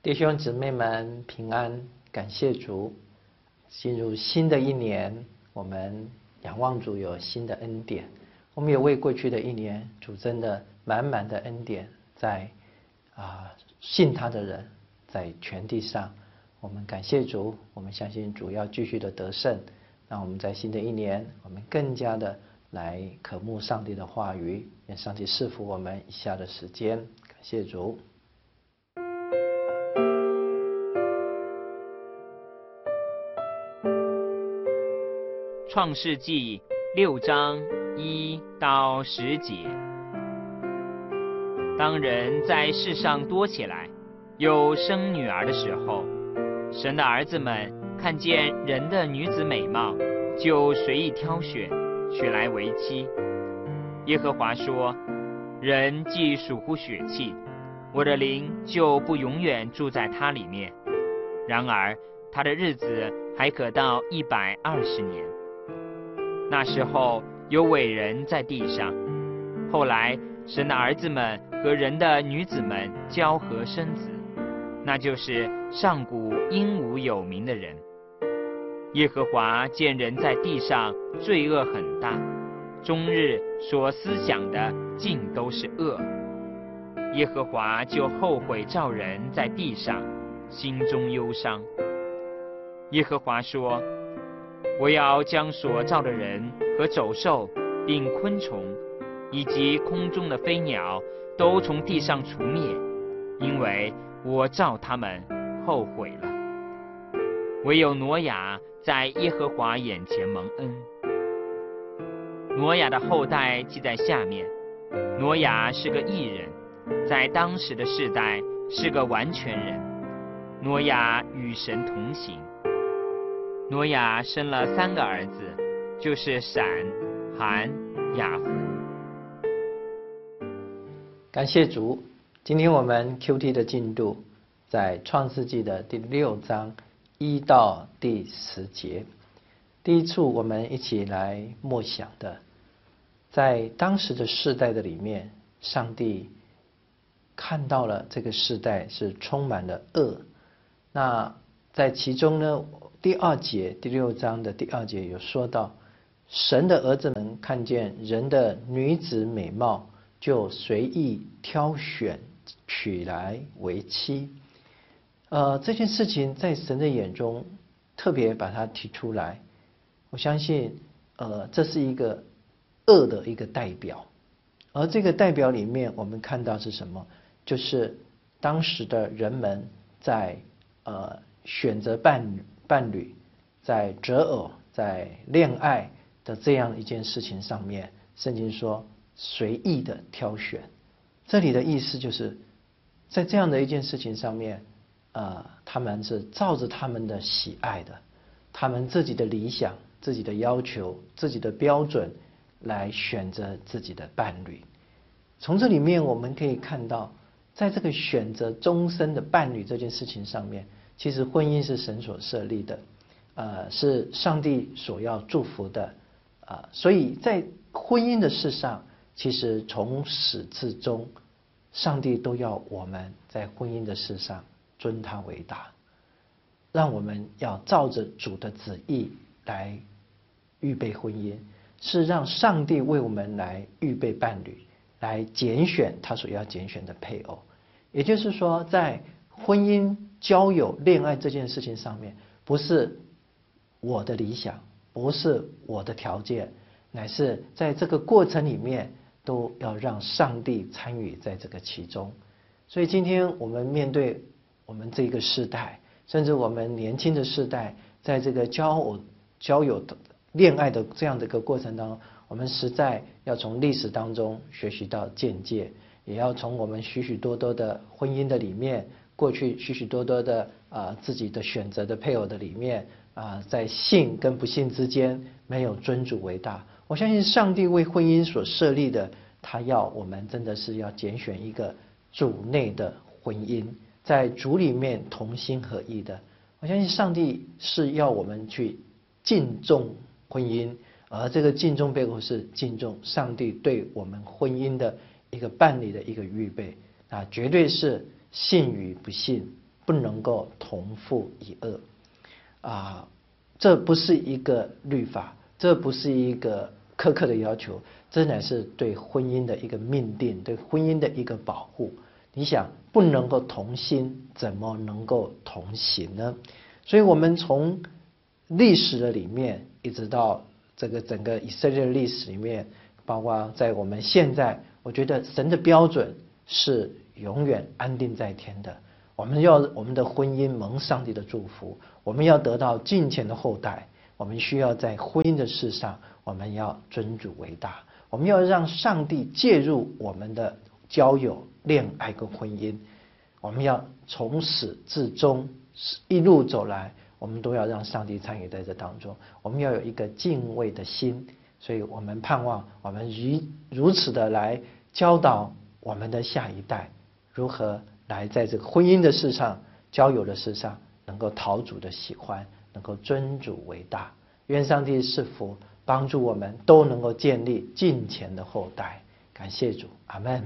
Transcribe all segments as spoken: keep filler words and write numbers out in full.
弟兄姊妹们平安，感谢主。进入新的一年，我们仰望主有新的恩典。我们也为过去的一年，主真的满满的恩典在啊信他的人，在全地上。我们感谢主，我们相信主要继续的得胜。让我们在新的一年，我们更加的来渴慕上帝的话语，愿上帝赐福我们以下的时间。感谢主。 创世纪六章一到十节。当人在世上多起来，有生女儿的时候，神的儿子们看见人的女子美貌，就随意挑选，娶来为妻。耶和华说：人既属乎血气，我的灵就不永远住在他里面。然而他的日子还可到一百二十年。那时候有伟人在地上，后来神的儿子们和人的女子们交合生子，那就是上古英武有名的人。耶和华见人在地上罪恶很大，终日所思想的尽都是恶。耶和华就后悔造人在地上，心中忧伤。耶和华说：我要将所造的人和走兽，并昆虫，以及空中的飞鸟，都从地上除灭，因为我造他们后悔了。唯有挪亚在耶和华眼前蒙恩。挪亚的后代记在下面。挪亚是个义人，在当时的世代是个完全人。挪亚与神同行。挪亚生了三个儿子，就是闪、含、雅弗。 感谢主，今天我们 Q T 的进度在创世纪的第六章一到第十节。第一处我们一起来默想的，在当时的世代的里面，上帝看到了这个世代是充满了恶。那在其中呢，第二节第六章的第二节有说到，神的儿子们看见人的女子美貌，就随意挑选娶来为妻。呃，这件事情在神的眼中特别把它提出来。我相信，呃，这是一个恶的一个代表，而这个代表里面，我们看到是什么？就是当时的人们在呃选择伴侣。伴侣在择偶、在恋爱的这样一件事情上面，圣经说随意的挑选。这里的意思就是，在这样的一件事情上面，呃，他们是照着他们的喜爱的，他们自己的理想、自己的要求、自己的标准来选择自己的伴侣。从这里面我们可以看到，在这个选择终身的伴侣这件事情上面，其实婚姻是神所设立的，呃，是上帝所要祝福的，啊、呃，所以在婚姻的事上，其实从始至终，上帝都要我们在婚姻的事上尊他为大，让我们要照着主的旨意来预备婚姻，是让上帝为我们来预备伴侣，来拣选他所要拣选的配偶。也就是说，在婚姻、交友、恋爱这件事情上面，不是我的理想，不是我的条件，乃是在这个过程里面都要让上帝参与在这个其中。所以今天我们面对我们这个世代，甚至我们年轻的世代，在这个交友、交友、恋爱的这样的一个过程当中，我们实在要从历史当中学习到见解，也要从我们许许多多的婚姻的里面，过去许许多多的啊、呃、自己的选择的配偶的里面啊、呃，在信跟不信之间没有尊主为大。我相信上帝为婚姻所设立的，他要我们真的是要拣选一个主内的婚姻，在主里面同心合意的。我相信上帝是要我们去敬重婚姻，而这个敬重背后是敬重上帝对我们婚姻的一个伴侣的一个预备啊，绝对是信与不信不能够同父异母啊，这不是一个律法，这不是一个苛刻的要求，这乃是对婚姻的一个命定，对婚姻的一个保护。你想，不能够同心，怎么能够同行呢？所以我们从历史的里面，一直到这个整个以色列的历史里面，包括在我们现在，我觉得神的标准是永远安定在天的。我们要我们的婚姻蒙上帝的祝福，我们要得到敬虔的后代，我们需要在婚姻的事上，我们要尊主为大，我们要让上帝介入我们的交友、恋爱跟婚姻，我们要从始至终一路走来，我们都要让上帝参与在这当中，我们要有一个敬畏的心，所以我们盼望我们如如此的来教导我们的下一代，如何来在这个婚姻的事上、交友的事上，能够讨主的喜欢，能够尊主为大。愿上帝赐福，帮助我们都能够建立敬虔的后代。感谢主，阿们。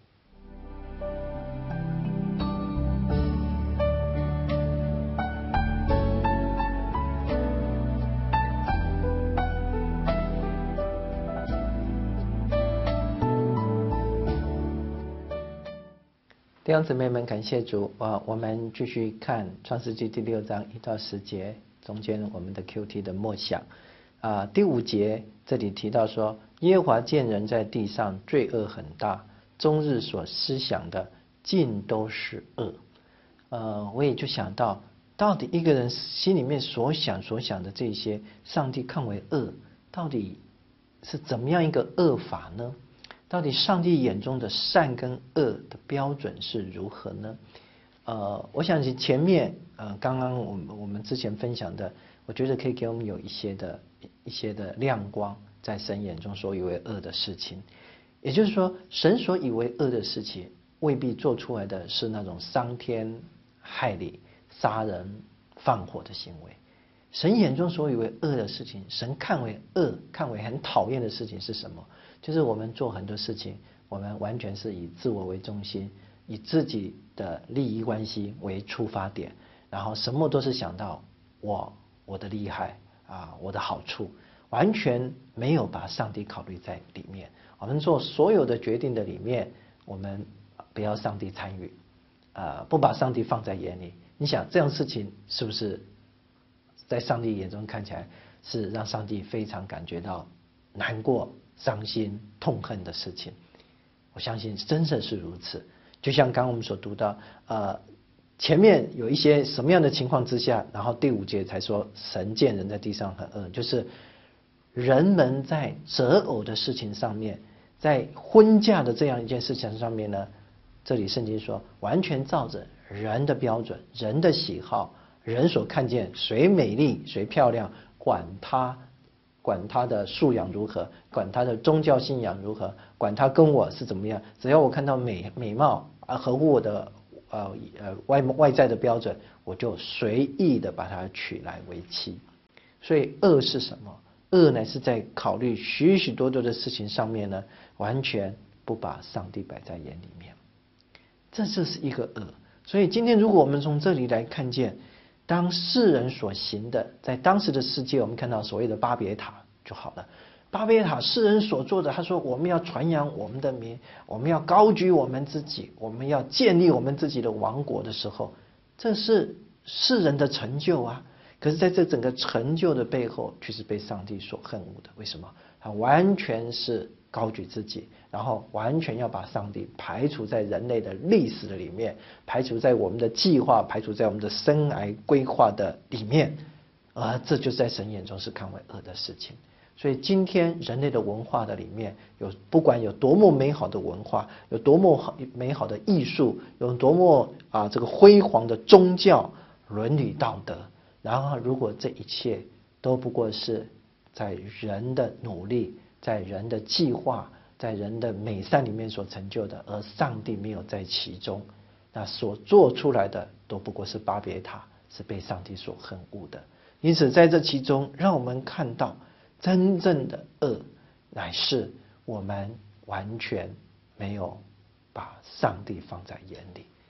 弟兄姊妹们，感谢主啊！我们继续看创世纪第六章一到十节，中间我们的 Q T 的默想啊。第五节这里提到说，耶和华见人在地上罪恶很大，终日所思想的尽都是恶。呃，我也就想到，到底一个人心里面所想所想的这些，上帝看为恶，到底是怎么样一个恶法呢？到底上帝眼中的善跟恶的标准是如何呢？呃，我想起前面呃，刚刚我们我们之前分享的，我觉得可以给我们有一些的一些的亮光，在神眼中所以为恶的事情。也就是说，神所以为恶的事情，未必做出来的是那种伤天害理、杀人放火的行为。神眼中所以为恶的事情，神看为恶、看为很讨厌的事情是什么？就是我们做很多事情，我们完全是以自我为中心，以自己的利益关系为出发点，然后什么都是想到我我的厉害啊，我的好处，完全没有把上帝考虑在里面。我们做所有的决定的里面，我们不要上帝参与，呃，不把上帝放在眼里。你想这样事情是不是在上帝眼中看起来是让上帝非常感觉到难过、伤心、痛恨的事情？我相信真的是如此。就像刚刚我们所读到，呃，前面有一些什么样的情况之下，然后第五节才说神见人在地上很恶，就是人们在择偶的事情上面，在婚嫁的这样一件事情上面呢，这里圣经说完全照着人的标准、人的喜好、人所看见谁美丽谁漂亮，管他管他的素养如何，管他的宗教信仰如何，管他跟我是怎么样，只要我看到美美貌啊，合乎我的呃呃外外在的标准，我就随意的把它娶来为妻。所以恶是什么？恶乃是在考虑许许多多的事情上面呢，完全不把上帝摆在眼里面，这就是一个恶。所以今天如果我们从这里来看见，当世人所行的，在当时的世界，我们看到所谓的巴别塔就好了。巴别塔世人所做的，他说我们要传扬我们的名，我们要高举我们自己，我们要建立我们自己的王国的时候，这是世人的成就啊。可是在这整个成就的背后，却是被上帝所恨恶的。为什么？他完全是高举自己，然后完全要把上帝排除在人类的历史的里面，排除在我们的计划，排除在我们的生涯规划的里面，而这就在神眼中是看为恶的事情。所以今天人类的文化的里面，有不管有多么美好的文化，有多么好美好的艺术，有多么啊这个辉煌的宗教、伦理道德，然后如果这一切都不过是在人的努力，在人的计划，在人的美善里面所成就的，而上帝没有在其中，那所做出来的都不过是巴别塔，是被上帝所恨恶的。因此在这其中，让我们看到真正的恶，乃是我们完全没有把上帝放在眼里，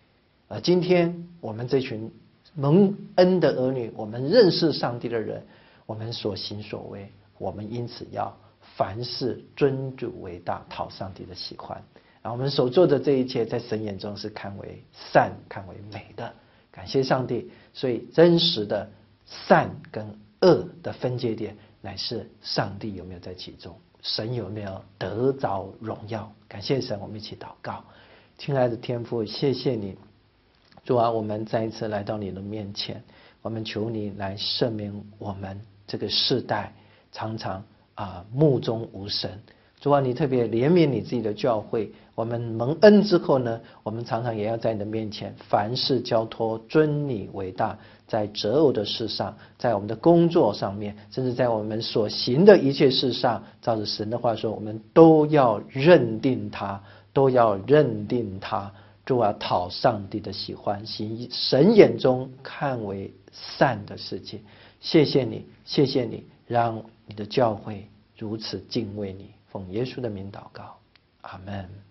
而今天我们这群蒙恩的儿女，我们认识上帝的人，我们所行所为，我们因此要凡事尊主为大，讨上帝的喜欢。然后我们所做的这一切，在神眼中是看为善、看为美的。感谢上帝。所以真实的善跟恶的分界点，乃是上帝有没有在其中，神有没有得着荣耀。感谢神，我们一起祷告。亲爱的天父，谢谢你，主啊，我们再一次来到你的面前，我们求你来赦免我们这个世代常常啊目中无神。主啊，你特别怜悯你自己的教会，我们蒙恩之后呢，我们常常也要在你的面前凡事交托，尊你为大，在择偶的事上，在我们的工作上面，甚至在我们所行的一切事上，照着神的话说，我们都要认定他，都要认定他。主啊，讨上帝的喜欢，行神眼中看为善的事情。谢谢你，谢谢你，让你的教会如此敬畏你。奉耶稣的名祷告，阿们。